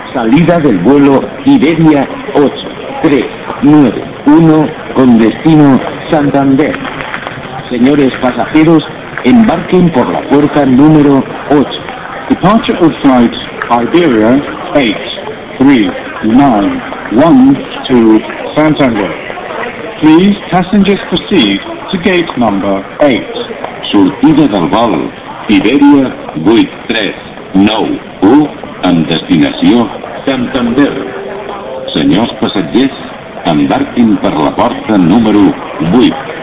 Salida del vuelo Iberia 8391 con destino Santander. Señores pasajeros, embarquen por la puerta número 8. Departure of flight Iberia 8391 to Santander. Please, passengers proceed to gate number 8. Sortida del vol Iberia 8391 amb destinació Santander. Senyors passatgers, embarquin per la porta número 8.